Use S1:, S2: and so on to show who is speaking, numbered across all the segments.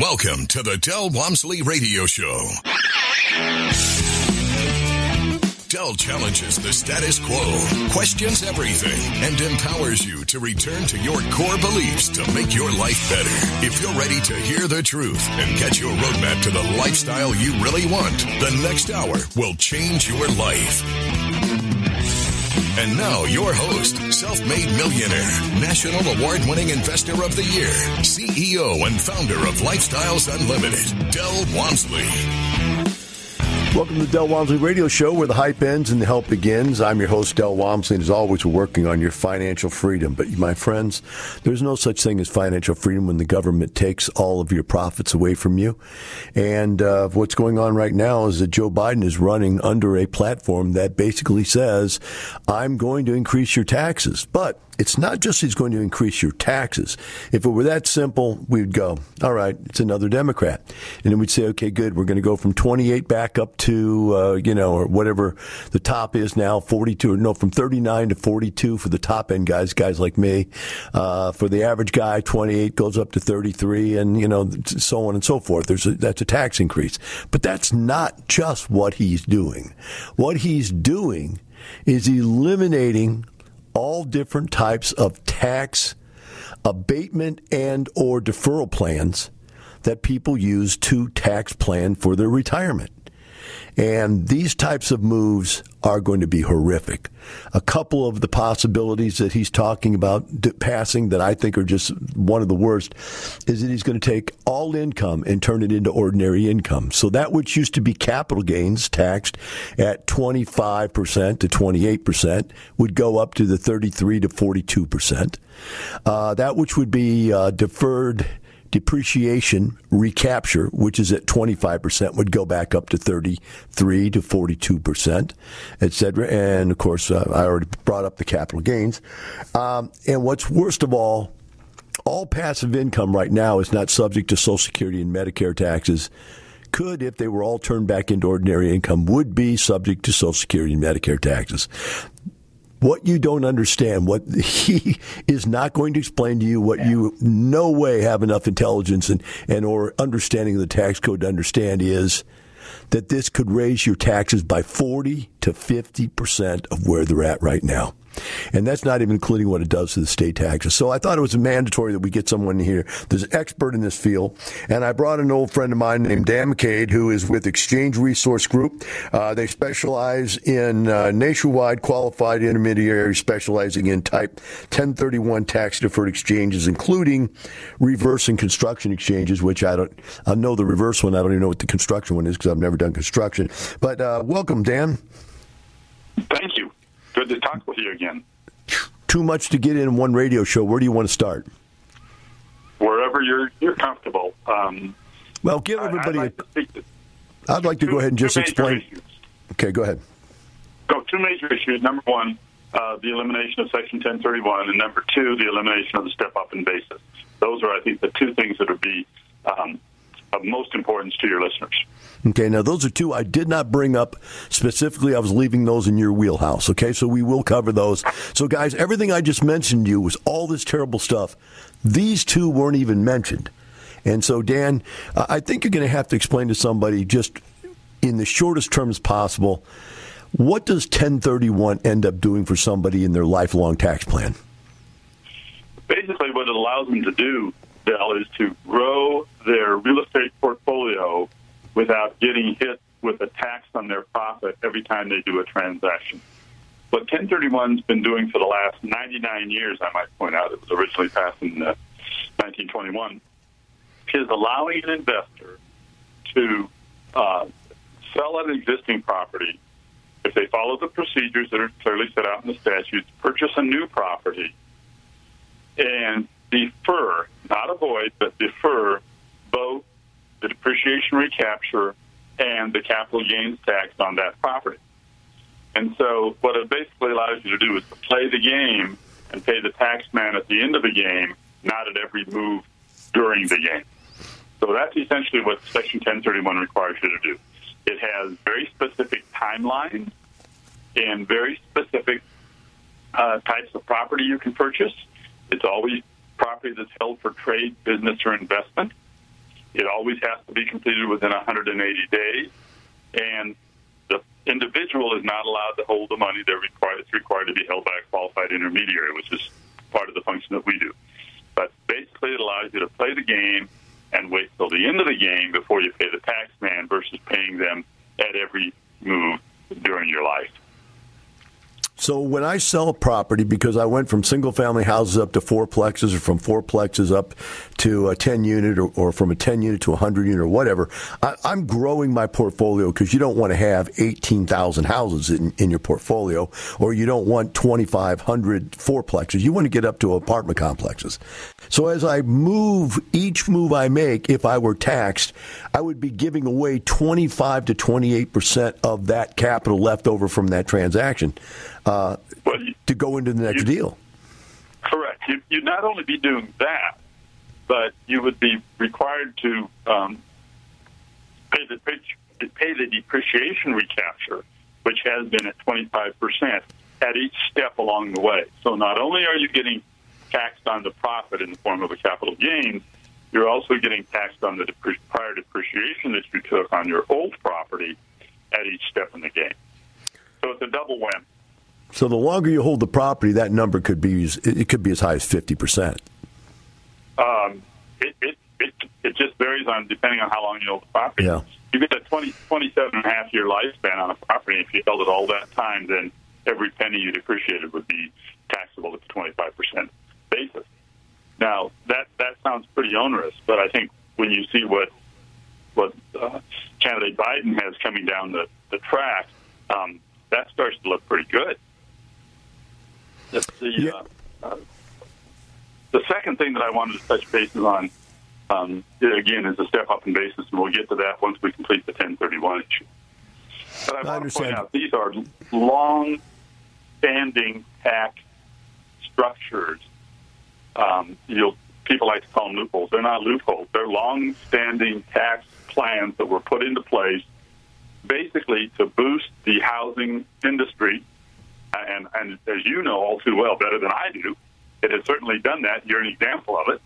S1: Welcome to the Del Walmsley Radio Show. Del challenges the status quo, questions everything, and empowers you to return to your core beliefs to make your life better. If you're ready to hear the truth and get your roadmap to the lifestyle you really want, the next hour will change your life. And now, your host, self-made millionaire, national award-winning investor of the year, CEO and founder of Lifestyles Unlimited, Del Walmsley.
S2: Welcome to the Del Walmsley Radio Show, where the hype ends and the help begins. I'm your host, Del Walmsley, and as always, we're working on your financial freedom. But, my friends, there's no such thing as financial freedom when the government takes all of your profits away from you. And what's going on right now is that Joe Biden is running under a platform that basically says, I'm going to increase your taxes. But it's not just he's going to increase your taxes. If it were that simple, we'd go, all right, it's another Democrat. And then we'd say, okay, good, we're going to go from 28 back up to, or whatever the top is now, 42, from 39 to 42 for the top end guys like me. For the average guy, 28 goes up to 33 and, so on and so forth. That's a tax increase. But that's not just what he's doing. What he's doing is eliminating all different types of tax abatement and or deferral plans that people use to tax plan for their retirement. And these types of moves are going to be horrific. A couple of the possibilities that he's talking about passing that I think are just one of the worst is that he's going to take all income and turn it into ordinary income. So that which used to be capital gains taxed at 25% to 28% would go up to the 33 to 42%. That which would be deferred depreciation recapture, which is at 25%, would go back up to 33 to 42%, et cetera. And, of course, I already brought up the capital gains. And what's worst of all passive income right now is not subject to Social Security and Medicare taxes. Could, if they were all turned back into ordinary income, would be subject to Social Security and Medicare taxes. What you don't understand, what he is not going to explain to you, what you no way have enough intelligence and or understanding of the tax code to understand is that this could raise your taxes by 40 to 50% of where they're at right now. And that's not even including what it does to the state taxes. So I thought it was mandatory that we get someone here that's an expert in this field. And I brought an old friend of mine named Dan McCade, who is with Exchange Resource Group. They specialize in nationwide qualified intermediaries specializing in type 1031 tax-deferred exchanges, including reverse and construction exchanges, which I know the reverse one. I don't even know what the construction one is because I've never done construction. But welcome, Dan.
S3: Thank you. Good to talk with you again.
S2: Too much to get in one radio show. Where do you want to start?
S3: Wherever you're comfortable.
S2: Well, give everybody I'd like to go ahead and just explain. Issues. Okay, go ahead.
S3: Two major issues. Number one, the elimination of Section 1031, and number two, the elimination of the step-up in basis. Those are, I think, the two things that would be of most importance to your listeners.
S2: Okay, now those are two I did not bring up specifically. I was leaving those in your wheelhouse, okay? So we will cover those. So, guys, everything I just mentioned to you was all this terrible stuff. These two weren't even mentioned. And so, Dan, I think you're going to have to explain to somebody just in the shortest terms possible, what does 1031 end up doing for somebody in their lifelong tax plan?
S3: Basically, what it allows them to do, Del, is to grow their real estate portfolio without getting hit with a tax on their profit every time they do a transaction. What 1031's been doing for the last 99 years, I might point out, it was originally passed in 1921, is allowing an investor to sell an existing property if they follow the procedures that are clearly set out in the statutes, purchase a new property, and defer, not avoid, but defer both the depreciation recapture and the capital gains tax on that property. And so what it basically allows you to do is to play the game and pay the tax man at the end of the game, not at every move during the game. So that's essentially what Section 1031 requires you to do. It has very specific timelines and very specific types of property you can purchase. It's always property that's held for trade, business, or investment. It always has to be completed within 180 days, and the individual is not allowed to hold the money. It's required to be held by a qualified intermediary, which is part of the function that we do. But basically, it allows you to play the game and wait till the end of the game before you pay the tax man versus paying them at every move during your life.
S2: So when I sell a property, because I went from single-family houses up to fourplexes, or from fourplexes up to a 10-unit, or from a 10-unit to a 100-unit, or whatever, I'm growing my portfolio, because you don't want to have 18,000 houses in your portfolio, or you don't want 2,500 fourplexes. You want to get up to apartment complexes. So as I move, each move I make, if I were taxed, I would be giving away 25 to 28% of that capital left over from that transaction to go into the next deal.
S3: Correct. You'd not only be doing that, but you would be required to pay the depreciation recapture, which has been at 25% at each step along the way. So not only are you getting taxed on the profit in the form of a capital gain, you're also getting taxed on the prior depreciation that you took on your old property at each step in the game. So it's a double whammy.
S2: So the longer you hold the property, that number could be as high as 50%.
S3: It just varies depending on how long you hold the property.
S2: Yeah.
S3: You get a 27.5-year lifespan on a property. If you held it all that time, then every penny you depreciated would be taxable at the 25% basis. Now, that sounds pretty onerous, but I think when you see what candidate Biden has coming down the track, that starts to look pretty good. The second thing that I wanted to touch bases on, again, is a step-up in basis, and we'll get to that once we complete the 1031 issue. But I want to point out, these are long-standing tax structures. People like to call them loopholes. They're not loopholes. They're long-standing tax plans that were put into place basically to boost the housing industry. And as you know all too well, better than I do, it has certainly done that. You're an example of it.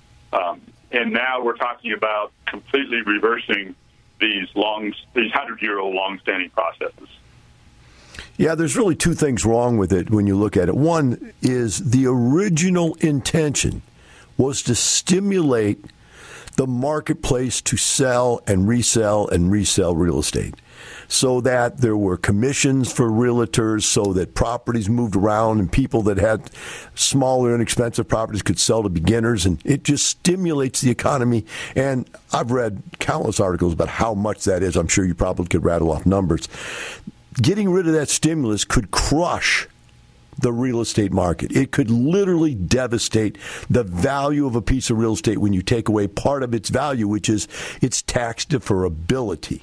S3: And now we're talking about completely reversing these 100-year-old long-standing processes.
S2: Yeah, there's really two things wrong with it when you look at it. One is the original intention was to stimulate the marketplace to sell and resell real estate, so that there were commissions for realtors, so that properties moved around and people that had smaller, inexpensive properties could sell to beginners, and it just stimulates the economy. And I've read countless articles about how much that is. I'm sure you probably could rattle off numbers. Getting rid of that stimulus could crush the real estate market. It could literally devastate the value of a piece of real estate when you take away part of its value, which is its tax deferability.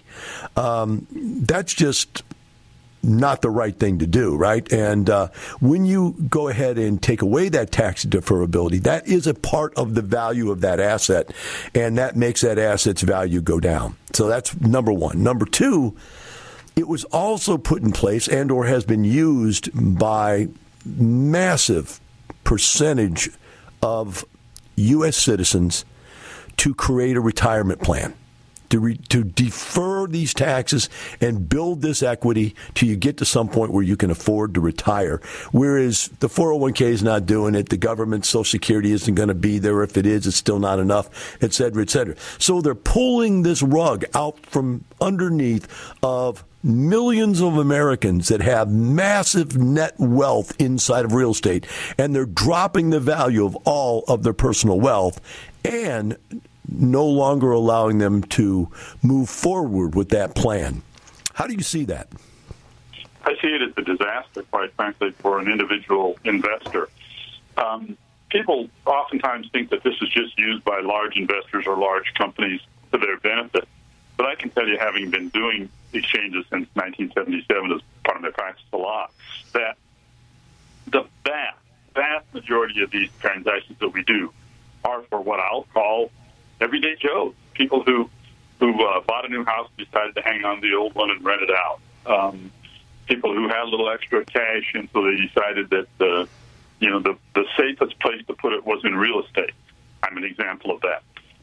S2: That's just not the right thing to do, right? And when you go ahead and take away that tax deferability, that is a part of the value of that asset, and that makes that asset's value go down. So that's number one. Number two, it was also put in place and or has been used by massive percentage of U.S. citizens to create a retirement plan, to defer these taxes and build this equity till you get to some point where you can afford to retire. Whereas the 401k is not doing it. The government Social Security isn't going to be there. If it is, it's still not enough, et cetera, et cetera. So they're pulling this rug out from underneath of millions of Americans that have massive net wealth inside of real estate, and they're dropping the value of all of their personal wealth and no longer allowing them to move forward with that plan. How do you see that?
S3: I see it as a disaster, quite frankly, for an individual investor. People oftentimes think that this is just used by large investors or large companies to their benefit. But I can tell you, having been doing exchanges since 1977 as part of my practice of law, that the vast majority of these transactions that we do are for what I'll call everyday Joes, people who bought a new house, decided to hang on to the old one and rent it out. People who had a little extra cash, and so they decided that the safest place to put it was in real estate. I'm an example of that.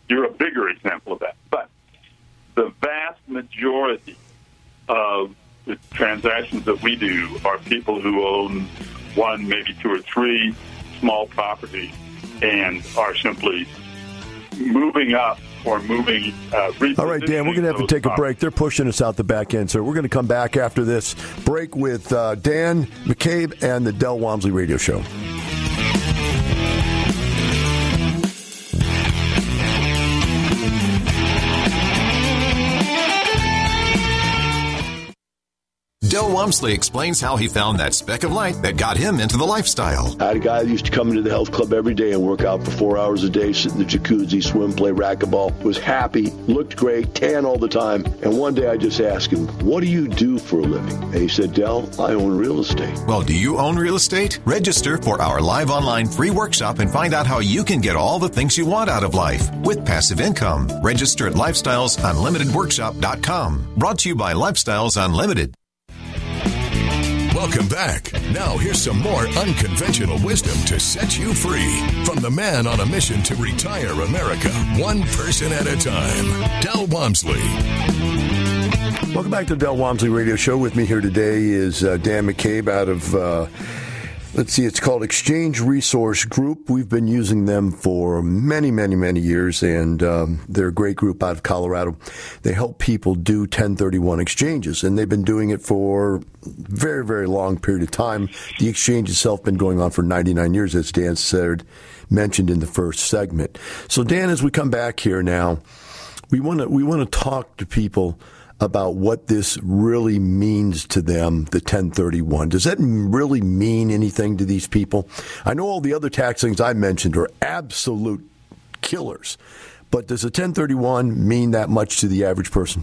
S3: you're a bigger example of that. But the vast majority of the transactions that we do are people who own one, maybe two or three small properties and are simply moving up or moving.
S2: All right, Dan, we're going to have to take a break. They're pushing us out the back end, so we're going to come back after this break with Dan McCabe and the Del Walmsley Radio Show.
S4: Del Walmsley explains how he found that speck of light that got him into the lifestyle.
S2: I had a guy that used to come into the health club every day and work out for 4 hours a day, sit in the jacuzzi, swim, play racquetball, was happy, looked great, tan all the time. And one day I just asked him, what do you do for a living? And he said, Del, I own real estate.
S4: Well, do you own real estate? Register for our live online free workshop and find out how you can get all the things you want out of life with passive income. Register at lifestylesunlimitedworkshop.com. Brought to you by Lifestyles Unlimited.
S1: Welcome back. Now here's some more unconventional wisdom to set you free from the man on a mission to retire America, one person at a time, Del Walmsley.
S2: Welcome back to the Del Walmsley Radio Show. With me here today is Dan McCabe out of, it's called Exchange Resource Group. We've been using them for many, many, many years, and they're a great group out of Colorado. They help people do 1031 exchanges, and they've been doing it for a very, very long period of time. The exchange itself been going on for 99 years, as Dan mentioned in the first segment. So, Dan, as we come back here now, we want to talk to people about what this really means to them, the 1031. Does that really mean anything to these people? I know all the other tax things I mentioned are absolute killers, but does a 1031 mean that much to the average person?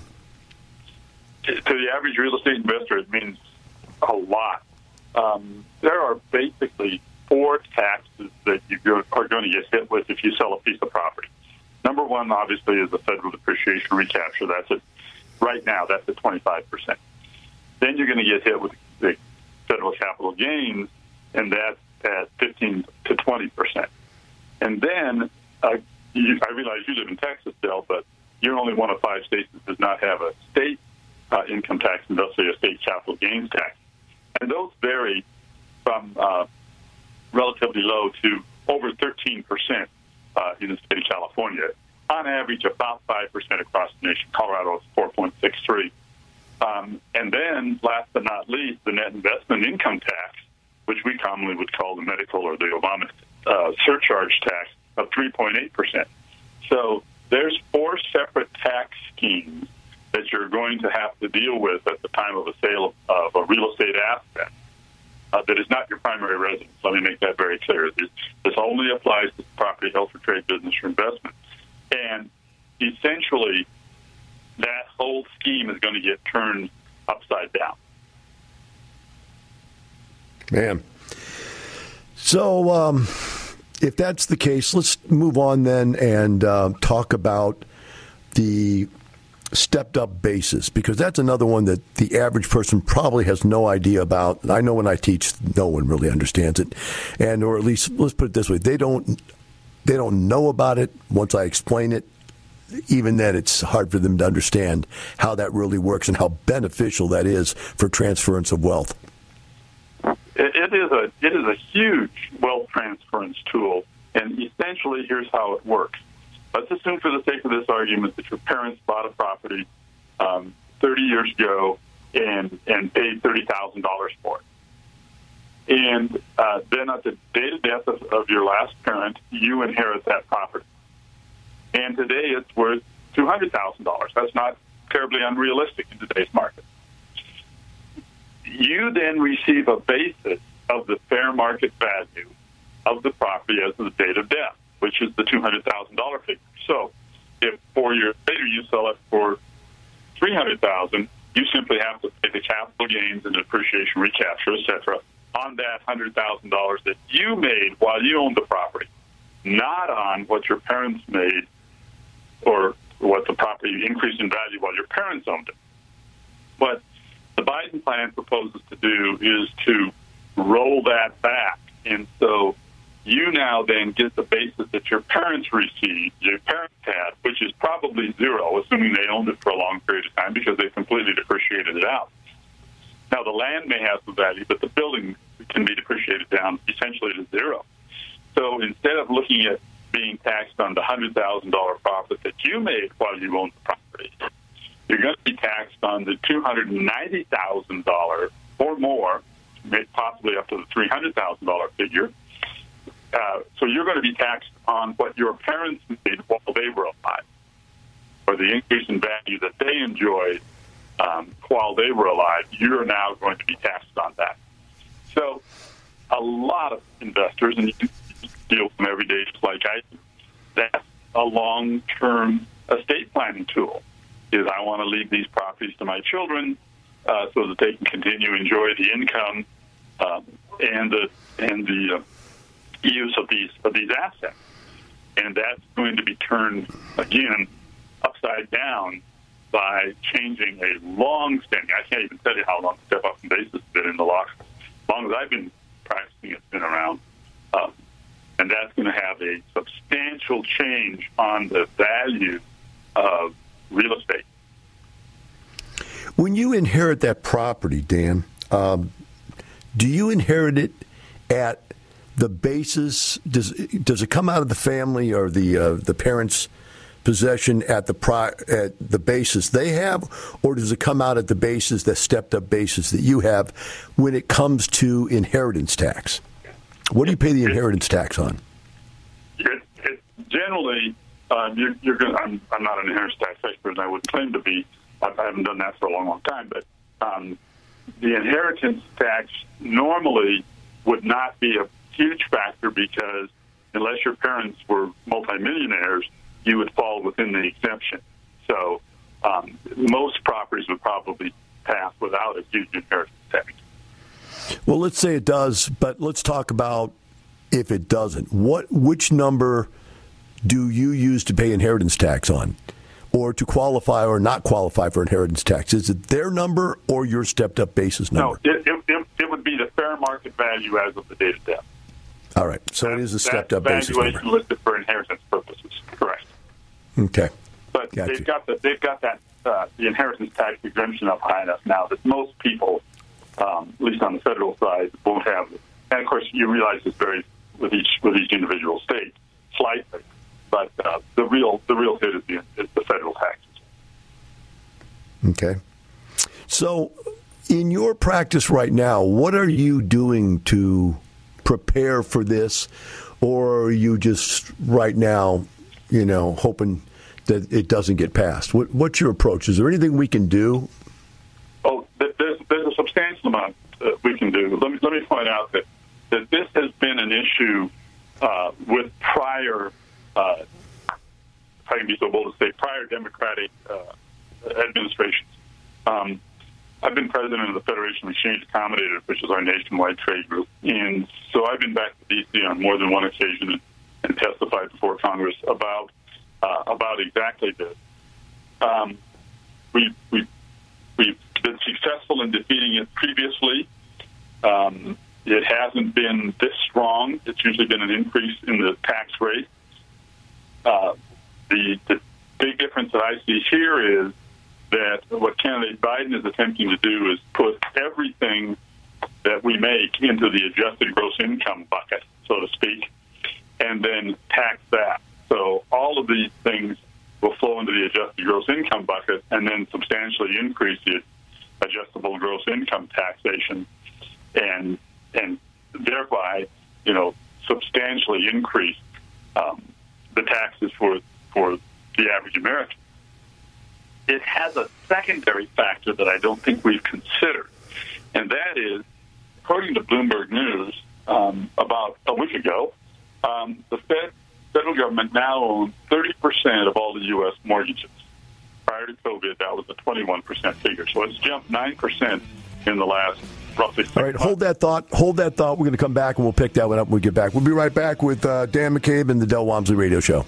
S3: To the average real estate investor, it means a lot. There are basically four taxes that you are going to get hit with if you sell a piece of property. Number one, obviously, is the federal depreciation recapture. That's it. Right now, that's at 25%. Then you're going to get hit with the federal capital gains, and that's at 15 to 20%. And then I realize you live in Texas, Del, but you're only one of 5 states that does not have a state income tax, and thus say a state capital gains tax. And those vary from relatively low to over 13% in the state of California. On average, about 5% across the nation. Colorado is 4.63. And then, last but not least, the net investment income tax, which we commonly would call the medical or the Obama surcharge tax, of 3.8%. So there's 4 separate tax schemes that you're going to have to deal with at the time of a sale of a real estate asset that is not your primary residence. Let me make that very clear. This only applies to property held for trade, business, or investment. And essentially, that whole scheme is going to get turned upside down.
S2: Man. So if that's the case, let's move on then and talk about the stepped-up basis, because that's another one that the average person probably has no idea about. I know when I teach, no one really understands it. And or at least, let's put it this way, they don't know about it. Once I explain it, even then it's hard for them to understand how that really works and how beneficial that is for transference of wealth.
S3: It is a huge wealth transference tool, and essentially here's how it works. Let's assume for the sake of this argument that your parents bought a property 30 years ago and paid $30,000 for it. And then at the date of death of your last parent, you inherit that property. And today it's worth $200,000. That's not terribly unrealistic in today's market. You then receive a basis of the fair market value of the property as of the date of death, which is the $200,000 figure. So if 4 years later you sell it for $300,000, you simply have to pay the capital gains and depreciation recapture, et cetera, on that $100,000 that you made while you owned the property, not on what your parents made or what the property increased in value while your parents owned it. What the Biden plan proposes to do is to roll that back. And so you now then get the basis that your parents received, your parents had, which is probably zero, assuming they owned it for a long period of time because they completely depreciated it out. Now, the land may have some value, but the building can be depreciated down essentially to zero. So instead of looking at being taxed on the $100,000 profit that you made while you owned the property, you're going to be taxed on the $290,000 or more, possibly up to the $300,000 figure. So you're going to be taxed on what your parents made while they were alive, or the increase in value that they enjoyed while they were alive. You're now going to be taxed on that. So a lot of investors, and you deal with them every day just like I do, that's a long-term estate planning tool. Is I want to leave these properties to my children so that they can continue to enjoy the income and the use of these assets. And that's going to be turned, again, upside down by changing a long-standing, I can't even tell you how long the step-up in basis has been in the law. As long as I've been practicing, it's been around. And that's going to have a substantial change on the value of real estate.
S2: When you inherit that property, Dan, do you inherit it at the basis? Does it come out of the family or the parents' possession at the basis they have, or does it come out at the basis, that stepped up basis that you have when it comes to inheritance tax? What do you pay the inheritance tax on?
S3: Generally, you're going. I'm not an inheritance tax expert, and I would claim to be. I haven't done that for a long, long time. But the inheritance tax normally would not be a huge factor because unless your parents were multimillionaires, you would fall within the exemption. So most properties would probably pass without a huge inheritance tax.
S2: Well, let's say it does, but let's talk about if it doesn't. Which number do you use to pay inheritance tax on, or to qualify or not qualify for inheritance tax? Is it their number or your stepped-up basis number?
S3: No, it would be the fair market value as of the date of death.
S2: All right, so it is a stepped-up basis number.
S3: Valuation listed for inheritance purposes, correct?
S2: Okay,
S3: but they've got that the inheritance tax exemption up high enough now that most people, at least on the federal side, won't have it. And of course, you realize this varies with each individual state slightly, but the real hit is the federal taxes.
S2: Okay, so in your practice right now, what are you doing to prepare for this, or are you just right now, hoping that it doesn't get passed? What's your approach? Is there anything we can do?
S3: Oh, there's a substantial amount we can do. Let me point out that this has been an issue with prior, if I can be so bold to say, prior Democratic administrations. I've been president of the Federation of Exchange Accommodators, which is our nationwide trade group, and so I've been back to D.C. on more than one occasion and testified before Congress about exactly this. We've been successful in defeating it previously. It hasn't been this strong. It's usually been an increase in the tax rate. The big difference that I see here is that what candidate Biden is attempting to do is put everything that we make into the adjusted gross income bucket, so to speak, and then tax that. So all of these things will flow into the adjusted gross income bucket and then substantially increase the adjustable gross income taxation and thereby, substantially increase the taxes for the average American. It has a secondary factor that I don't think we've considered, and that is, according to Bloomberg News, about a week ago, the federal government now owns 30% of all the U.S. mortgages. Prior to COVID, that was a 21% figure. So it's jumped 9% in the last roughly 6 months.
S2: All right, hold that thought. We're going to come back, and we'll pick that one up when we get back. We'll be right back with Dan McCabe and the Del Walmsley Radio Show.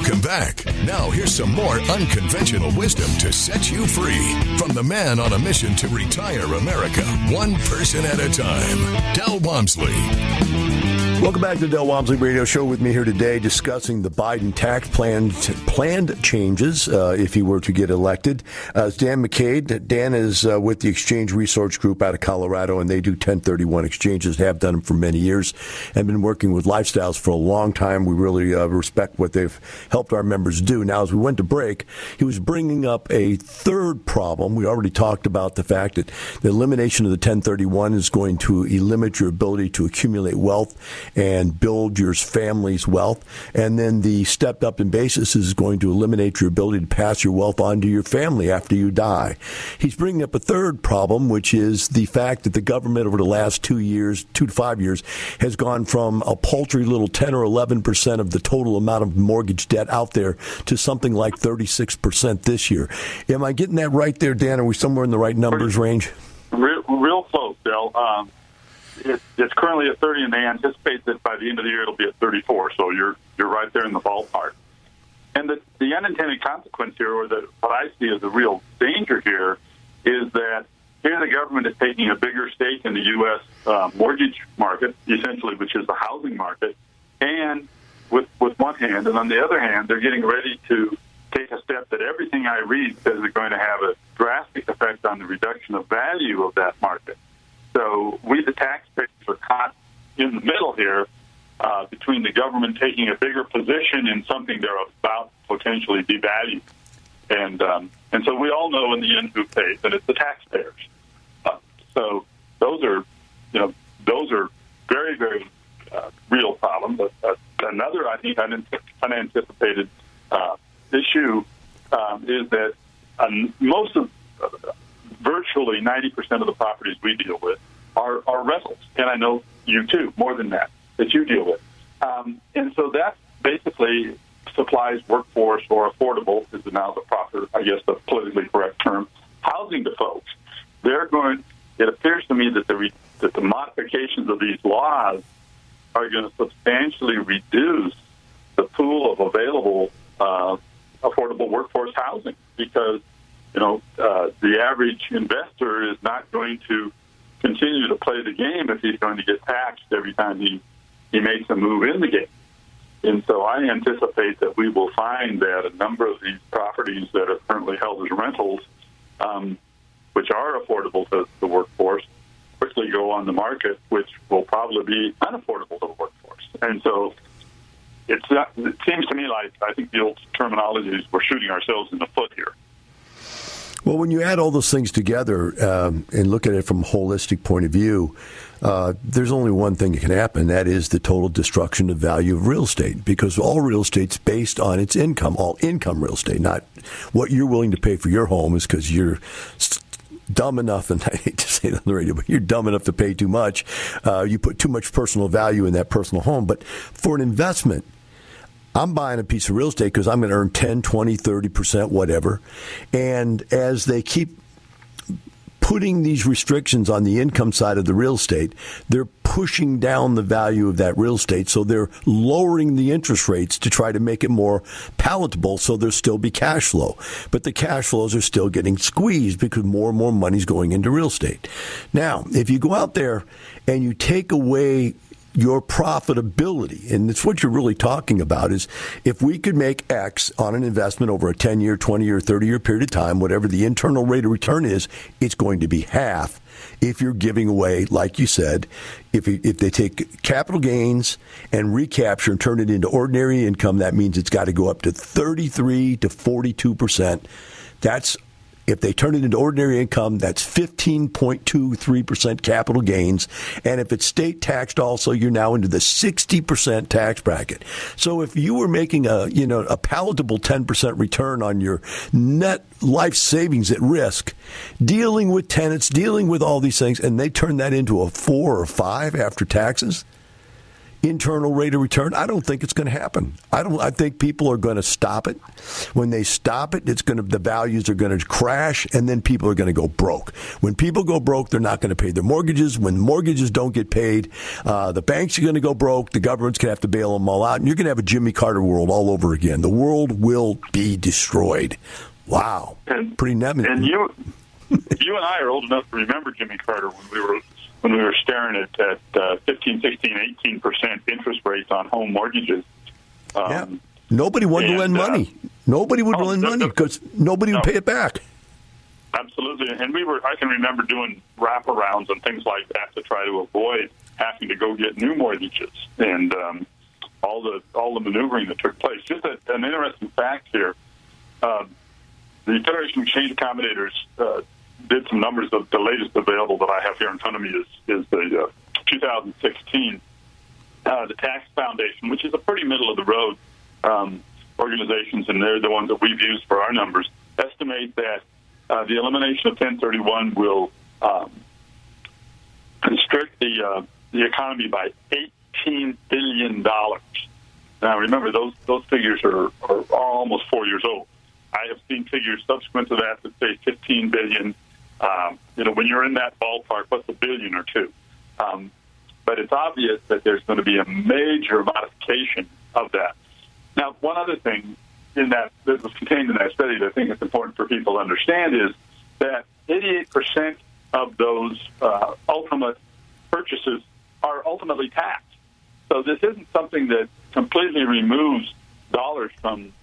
S1: Welcome back. Now here's some more unconventional wisdom to set you free from the man on a mission to retire America, one person at a time, Del Walmsley.
S2: Welcome back to the Del Walmsley Radio Show. With me here today discussing the Biden tax planned changes if he were to get elected. It's Dan McCade. Dan is with the Exchange Research Group out of Colorado, and they do 1031 exchanges, have done them for many years, and been working with Lifestyles for a long time. We really respect what they've helped our members do. Now, as we went to break, he was bringing up a third problem. We already talked about the fact that the elimination of the 1031 is going to eliminate your ability to accumulate wealth and build your family's wealth. And then the stepped up in basis is going to eliminate your ability to pass your wealth on to your family after you die. He's bringing up a third problem, which is the fact that the government over the last 2 to 5 years, has gone from a paltry little 10 or 11% of the total amount of mortgage debt out there to something like 36% this year. Am I getting that right there, Dan? Are we somewhere in the right numbers range?
S3: Real close, Del. It's currently at 30, and they anticipate that by the end of the year it'll be at 34. So you're right there in the ballpark. And the unintended consequence here, or what I see as the real danger here, is that here the government is taking a bigger stake in the U.S. Mortgage market, essentially, which is the housing market, and with one hand, and on the other hand, they're getting ready to take a step that everything I read says is going to have a drastic effect on the reduction of value of that market. So we, the taxpayers, are caught in the middle here between the government taking a bigger position in something they're about to potentially devalue. And so we all know in the end who pays, and it's the taxpayers. So those are very, very real problems. Another, I think, unanticipated issue is that virtually 90% of the properties we deal with are rentals, and I know you too, more than that you deal with. And so that basically supplies workforce or affordable, is now the proper, I guess, the politically correct term, housing to folks. It appears to me that the modifications of these laws are going to substantially reduce the pool of available affordable workforce housing, because the average investor is not going to continue to play the game if he's going to get taxed every time he makes a move in the game. And so I anticipate that we will find that a number of these properties that are currently held as rentals, which are affordable to the workforce, quickly go on the market, which will probably be unaffordable to the workforce. And so it seems to me like, I think the old terminology is we're shooting ourselves in the foot here.
S2: Well, when you add all those things together and look at it from a holistic point of view, there's only one thing that can happen. That is the total destruction of value of real estate, because all real estate's based on its income, all income real estate, not what you're willing to pay for your home is because you're dumb enough, and I hate to say it on the radio, but you're dumb enough to pay too much. You put too much personal value in that personal home. But for an investment, I'm buying a piece of real estate because I'm going to earn 10, 20, 30%, whatever. And as they keep putting these restrictions on the income side of the real estate, they're pushing down the value of that real estate. So they're lowering the interest rates to try to make it more palatable so there'll still be cash flow. But the cash flows are still getting squeezed because more and more money's going into real estate. Now, if you go out there and you take away your profitability, and it's what you're really talking about, is if we could make X on an investment over a 10-year, 20-year, 30-year period of time, whatever the internal rate of return is, it's going to be half if you're giving away, like you said, if they take capital gains and recapture and turn it into ordinary income, that means it's got to go up to 33 to 42%. That's if they turn it into ordinary income, that's 15.23% capital gains. And if it's state taxed also, you're now into the 60% tax bracket. So if you were making a palatable 10% return on your net life savings at risk, dealing with tenants, dealing with all these things, and they turn that into a 4 or 5 after taxes, internal rate of return, I don't think it's going to happen. I think people are going to stop it. When they stop it, the values are going to crash, and then people are going to go broke. When people go broke, they're not going to pay their mortgages. When mortgages don't get paid, the banks are going to go broke. The government's going to have to bail them all out, and you're going to have a Jimmy Carter world all over again. The world will be destroyed. Wow. Pretty neat.
S3: And you and I are old enough to remember Jimmy Carter when we were staring at 15, 16, 18% interest rates on home mortgages.
S2: Nobody wanted to lend money. Nobody would lend money because nobody would pay it back.
S3: Absolutely. And I can remember doing wraparounds and things like that to try to avoid having to go get new mortgages and all the maneuvering that took place. Just an interesting fact here. The Federation of Exchange Accommodators did some numbers. The latest available that I have here in front of me is the 2016. The Tax Foundation, which is a pretty middle-of-the-road organizations, and they're the ones that we've used for our numbers, estimate that the elimination of 1031 will constrict the economy by $18 billion. Now, remember, those figures are almost 4 years old. I have seen figures subsequent to that say $15 billion. When you're in that ballpark, what's a billion or two? But it's obvious that there's going to be a major modification of that. Now, one other thing that was contained in that study that I think it's important for people to understand is that 88% of those ultimate purchases are ultimately taxed. So this isn't something that completely removes dollars from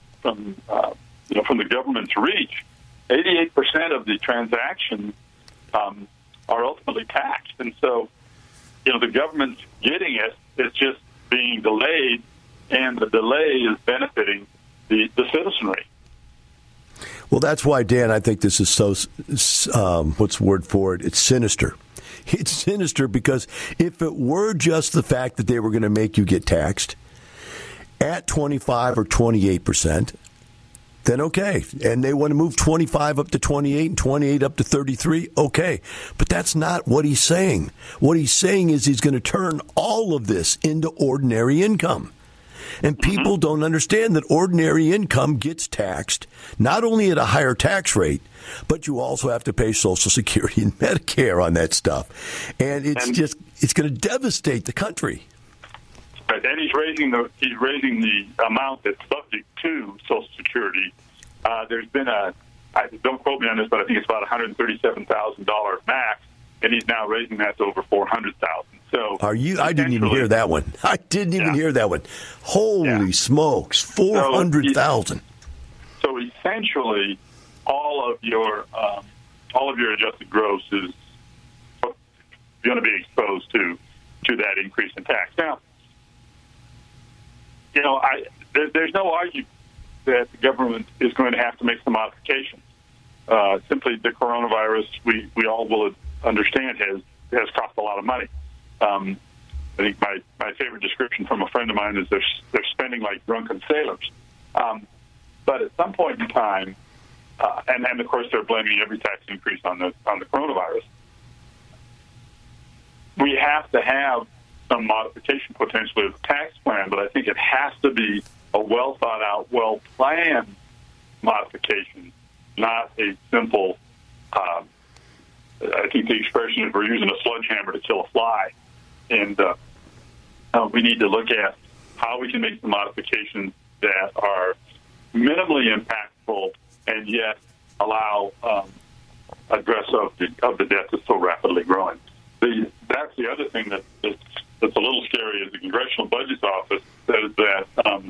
S3: the government's reach. 88% of the transactions are ultimately taxed, and so the government's getting it. It's just being delayed, and the delay is benefiting the citizenry.
S2: Well, that's why, Dan, I think this is so, what's the word for it? It's sinister. It's sinister because if it were just the fact that they were going to make you get taxed at 25 or 28%, then okay. And they want to move 25 up to 28 and 28 up to 33, okay. But that's not what he's saying. What he's saying is he's going to turn all of this into ordinary income. And people don't understand that ordinary income gets taxed not only at a higher tax rate, but you also have to pay Social Security and Medicare on that stuff. And it's going to devastate the country.
S3: Right, and he's raising the amount that's subject to Social Security. There's been don't quote me on this, but I think it's about $137,000 max, and he's now raising that to over $400,000. So I
S2: didn't even hear that one. I didn't even hear that one. Holy smokes, 400,000.
S3: So essentially, all of your adjusted gross is going to be exposed to that increase in tax. Now, there's no argument that the government is going to have to make some modifications. Simply, the coronavirus, we all will understand, has cost a lot of money. I think my favorite description from a friend of mine is they're spending like drunken sailors. But at some point in time, and of course they're blaming every tax increase on the coronavirus, we have to have some modification potentially of the tax plan, but I think it has to be a well-thought-out, well-planned modification, not a simple, I think the expression is we're using a sledgehammer to kill a fly. And we need to look at how we can make the modifications that are minimally impactful and yet allow address of the debt that's so rapidly growing. That's the other thing that's a little scary is the Congressional Budget Office says that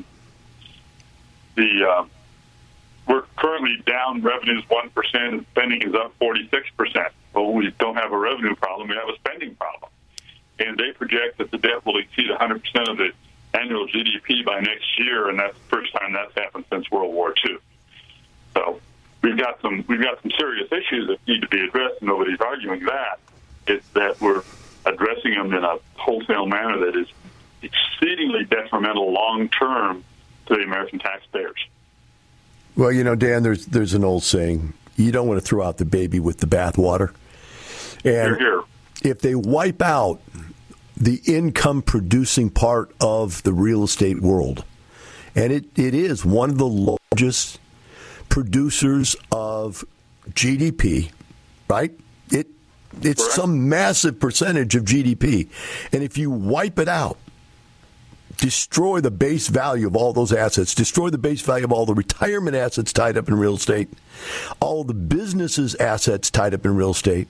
S3: we're currently down revenues 1% and spending is up 46%. Well, we don't have a revenue problem, we have a spending problem. And they project that the debt will exceed 100% of the annual GDP by next year, and that's the first time that's happened since World War II. So we've got some serious issues that need to be addressed, and nobody's arguing that. It's that we're addressing them in a wholesale manner that is exceedingly detrimental long-term to the American taxpayers.
S2: Well, Dan, there's an old saying, you don't want to throw out the baby with the bathwater. And
S3: Here.
S2: If they wipe out the income-producing part of the real estate world. And it is one of the largest producers of GDP, right? It's some massive percentage of GDP. And if you wipe it out, destroy the base value of all those assets, destroy the base value of all the retirement assets tied up in real estate, all the businesses' assets tied up in real estate,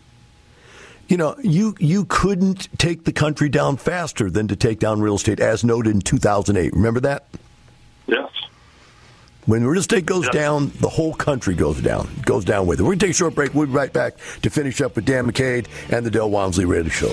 S2: you couldn't take the country down faster than to take down real estate, as noted in 2008. Remember that?
S3: Yes.
S2: When real estate goes down, the whole country goes down with it. We're going to take a short break. We'll be right back to finish up with Dan McCabe and the Del Walmsley Radio Show.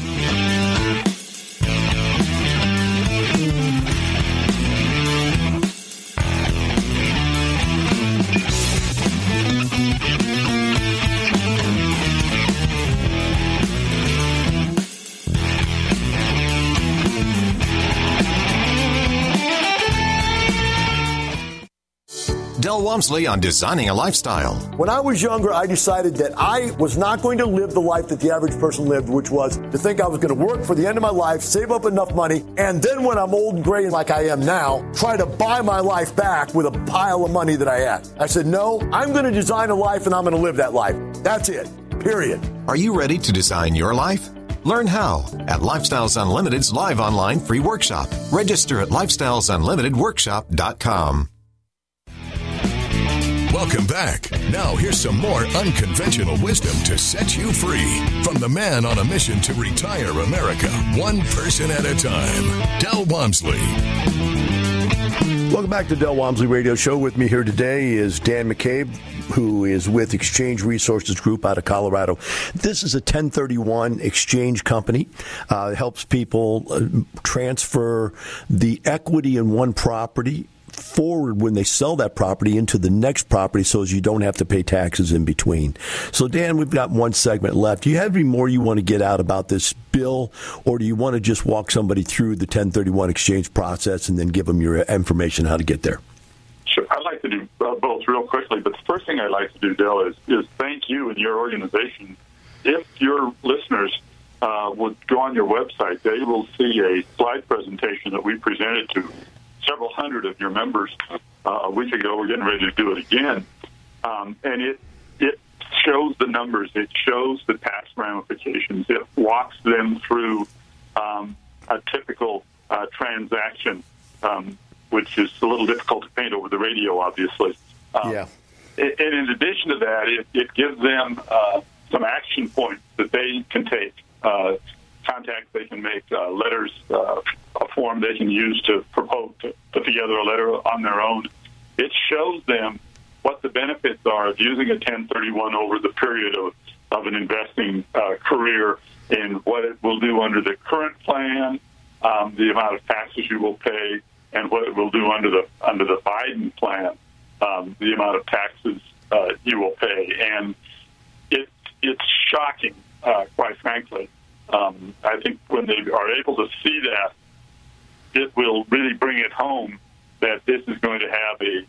S4: Del Walmsley on Designing a Lifestyle.
S2: When I was younger, I decided that I was not going to live the life that the average person lived, which was to think I was going to work for the end of my life, save up enough money, and then when I'm old and gray like I am now, try to buy my life back with a pile of money that I had. I said, no, I'm going to design a life and I'm going to live that life. That's it. Period.
S4: Are you ready to design your life? Learn how at Lifestyles Unlimited's live online free workshop. Register at lifestylesunlimitedworkshop.com.
S1: Welcome back. Now here's some more unconventional wisdom to set you free from the man on a mission to retire America, one person at a time, Del Walmsley.
S2: Welcome back to Del Walmsley Radio Show. With me here today is Dan McCabe, who is with Exchange Resources Group out of Colorado. This is a 1031 exchange company. It helps people transfer the equity in one property forward when they sell that property into the next property so as you don't have to pay taxes in between. So, Dan, we've got one segment left. Do you have any more you want to get out about this bill, or do you want to just walk somebody through the 1031 exchange process and then give them your information how to get there?
S3: Sure. I'd like to do both real quickly, but the first thing I'd like to do, Del, is thank you and your organization. If your listeners would go on your website, they will see a slide presentation that we presented to several hundred of your members a week ago. We're getting ready to do it again. And it shows the numbers. It shows the tax ramifications. It walks them through a typical transaction, which is a little difficult to paint over the radio, obviously. And in addition to that, it gives them some action points that they can take, contacts they can make, letters, a form they can use to propose to put together a letter on their own. It shows them what the benefits are of using a 1031 over the period of an investing career, and what it will do under the current plan, the amount of taxes you will pay, and what it will do under the Biden plan, the amount of taxes you will pay. And it's shocking, quite frankly. I think when they are able to see that, it will really bring it home that this is going to have a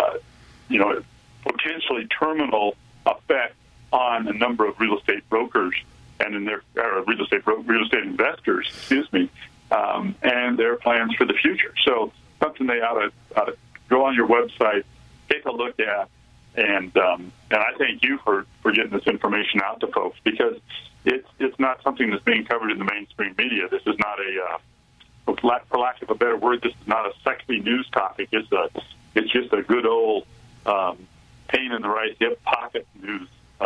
S3: potentially terminal effect on a number of real estate brokers and in their real estate investors, and their plans for the future. So something they ought to go on your website, take a look at, and I thank you for getting this information out to folks, because it's not something that's being covered in the mainstream media. This is not for lack of a better word, this is not a sexy news topic. It's just a good old pain in the right hip pocket news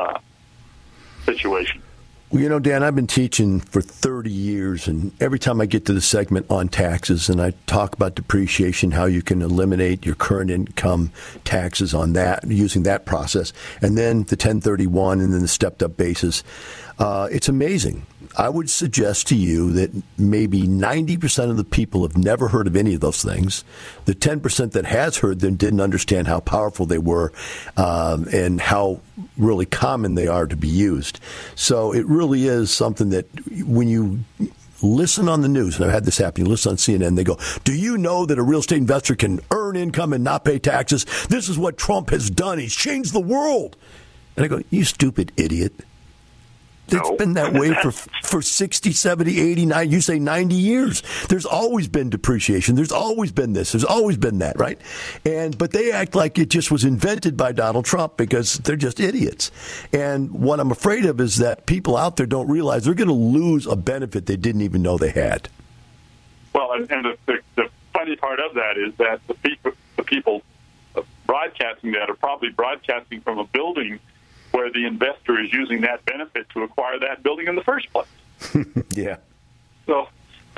S3: situation.
S2: Well, Dan, I've been teaching for 30 years, and every time I get to the segment on taxes and I talk about depreciation, how you can eliminate your current income taxes on that, using that process, and then the 1031 and then the stepped-up basis, it's amazing. I would suggest to you that maybe 90% of the people have never heard of any of those things. The 10% that has heard them didn't understand how powerful they were and how really common they are to be used. So it really is something that when you listen on the news, and I've had this happen, you listen on CNN, they go, do you know that a real estate investor can earn income and not pay taxes? This is what Trump has done. He's changed the world. And I go, you stupid idiot. It's been that way for 60, 70, 80, 90, you say 90 years. There's always been depreciation. There's always been this. There's always been that, right? But they act like it just was invented by Donald Trump because they're just idiots. And what I'm afraid of is that people out there don't realize they're going to lose a benefit they didn't even know they had.
S3: Well, and the funny part of that is that the people broadcasting that are probably broadcasting from a building where the investor is using that benefit to acquire that building in the first place.
S2: Yeah.
S3: So,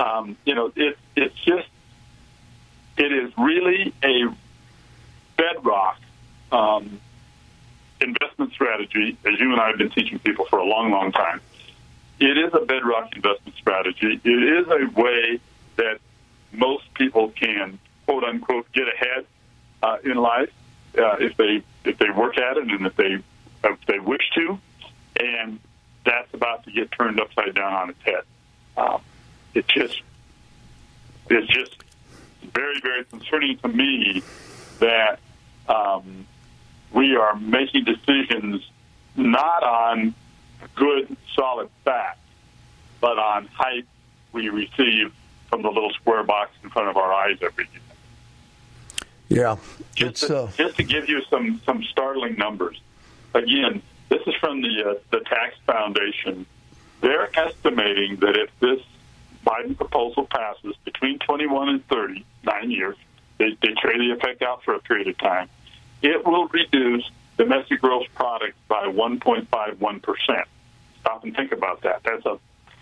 S3: it is really a bedrock investment strategy, as you and I have been teaching people for a long, long time. It is a bedrock investment strategy. It is a way that most people can, quote unquote, get ahead in life if they work at it and if they wish to, and that's about to get turned upside down on its head. It's just very, very concerning to me that we are making decisions not on good, solid facts, but on hype we receive from the little square box in front of our eyes every day.
S2: Yeah.
S3: Just to give you some startling numbers. Again, this is from the Tax Foundation. They're estimating that if this Biden proposal passes between 21 and 30, 9 years, they trade the effect out for a period of time, it will reduce domestic gross product by 1.51%. Stop and think about that. That's a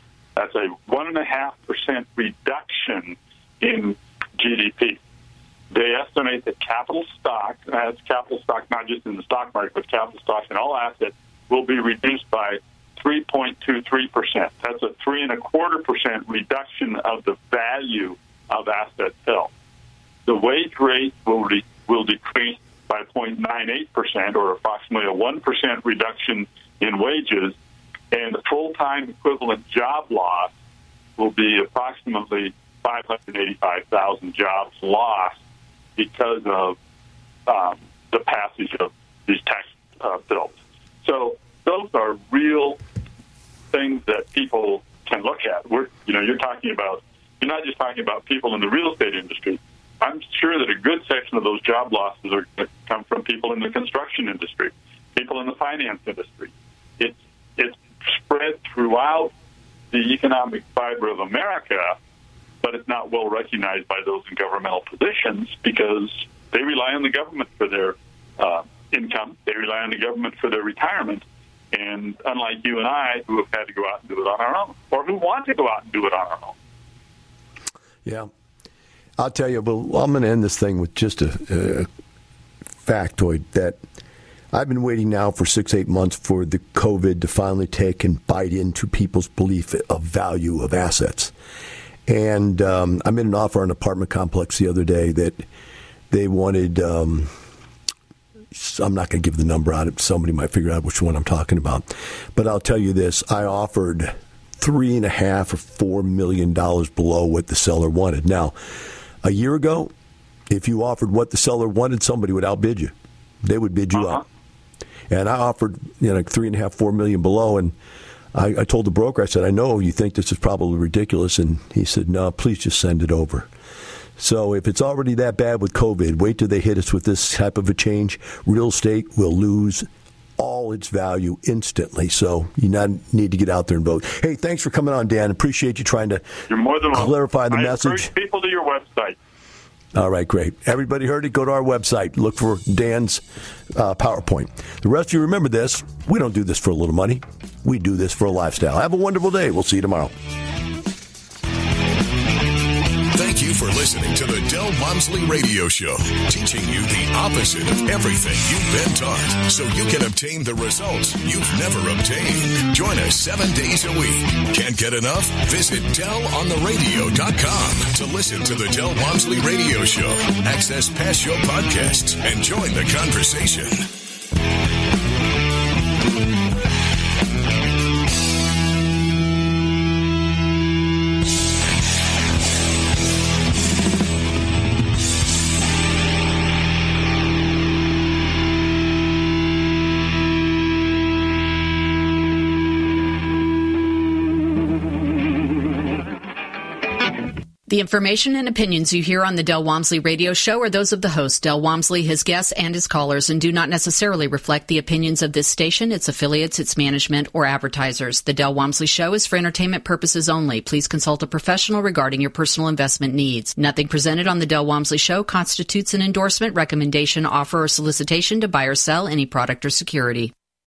S3: 1.5% reduction in GDP. They estimate that capital stock, that's capital stock not just in the stock market, but capital stock in all assets, will be reduced by 3.23%. That's a 3.25% reduction of the value of assets held. The wage rate will decrease by 0.98%, or approximately a 1% reduction in wages, and the full-time equivalent job loss will be approximately 585,000 jobs lost because of the passage of these tax bills. So those are real things that people can look at. You're not just talking about people in the real estate industry. I'm sure that a good section of those job losses are going to come from people in the construction industry, people in the finance industry. It's spread throughout the economic fiber of America, but it's not well recognized by those in governmental positions because they rely on the government for their income. They rely on the government for their retirement. And unlike you and I, who have had to go out and do it on our own, or who want to go out and do it on our own.
S2: Yeah. I'll tell you, well, I'm going to end this thing with just a factoid that I've been waiting now for 6-8 months for the COVID to finally take and bite into people's belief of value of assets. And I made an offer on an apartment complex the other day that they wanted, I'm not going to give the number out. Somebody might figure out which one I'm talking about. But I'll tell you this, I offered $3.5 or $4 million below what the seller wanted. Now, a year ago, if you offered what the seller wanted, somebody would outbid you. They would bid you up. And I offered, $3.5, $4 million below, and I told the broker, I said, I know you think this is probably ridiculous, and he said, no, please just send it over. So if it's already that bad with COVID, wait till they hit us with this type of a change. Real estate will lose all its value instantly. So you need to get out there and vote. Hey, thanks for coming on, Dan. Appreciate you trying to clarify the message.
S3: I encourage people to your website.
S2: All right, great. Everybody heard it? Go to our website. Look for Dan's PowerPoint. The rest of you remember this. We don't do this for a little money. We do this for a lifestyle. Have a wonderful day. We'll see you tomorrow.
S1: Thank you for listening to the Del Walmsley Radio Show, teaching you the opposite of everything you've been taught so you can obtain the results you've never obtained. Join us 7 days a week. Can't get enough? Visit DelOnTheRadio.com to listen to the Del Walmsley Radio Show, access past show podcasts, and join the conversation.
S5: The information and opinions you hear on the Del Walmsley Radio Show are those of the host, Del Walmsley, his guests, and his callers, and do not necessarily reflect the opinions of this station, its affiliates, its management, or advertisers. The Del Walmsley Show is for entertainment purposes only. Please consult a professional regarding your personal investment needs. Nothing presented on the Del Walmsley Show constitutes an endorsement, recommendation, offer, or solicitation to buy or sell any product or security.